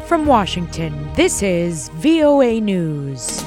From Washington, this is VOA News.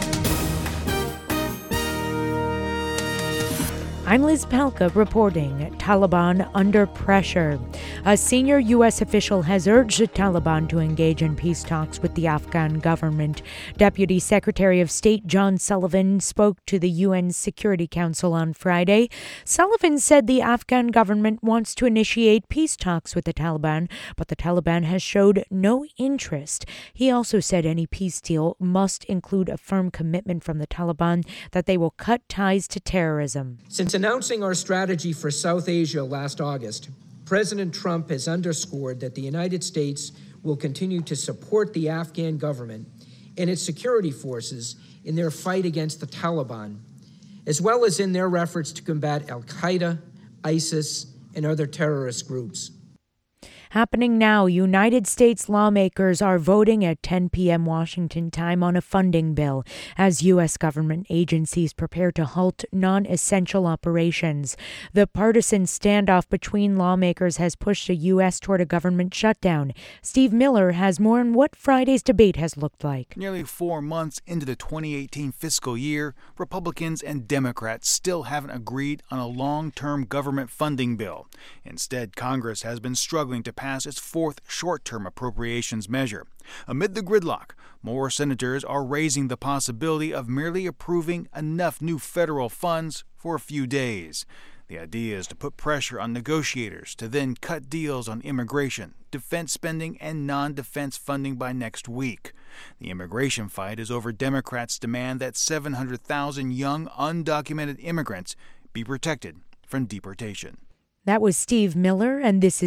I'm Liz Palka reporting. Taliban under pressure. A senior U.S. official has urged the Taliban to engage in peace talks with the Afghan government. Deputy Secretary of State John Sullivan spoke to the UN Security Council on Friday. Sullivan said the Afghan government wants to initiate peace talks with the Taliban, but the Taliban has showed no interest. He also said any peace deal must include a firm commitment from the Taliban that they will cut ties to terrorism. Since announcing our strategy for South Asia last August, President Trump has underscored that the United States will continue to support the Afghan government and its security forces in their fight against the Taliban, as well as in their efforts to combat al-Qaeda, ISIS, and other terrorist groups. Happening now, United States lawmakers are voting at 10 p.m. Washington time on a funding bill as U.S. government agencies prepare to halt non-essential operations. The partisan standoff between lawmakers has pushed the U.S. toward a government shutdown. Steve Miller has more on what Friday's debate has looked like. Nearly 4 months into the 2018 fiscal year, Republicans and Democrats still haven't agreed on a long-term government funding bill. Instead, Congress has been struggling to pass its fourth short-term appropriations measure. Amid the gridlock, more senators are raising the possibility of merely approving enough new federal funds for a few days. The idea is to put pressure on negotiators to then cut deals on immigration, defense spending, and non-defense funding by next week. The immigration fight is over Democrats' demand that 700,000 young, undocumented immigrants be protected from deportation. That was Steve Miller, and this is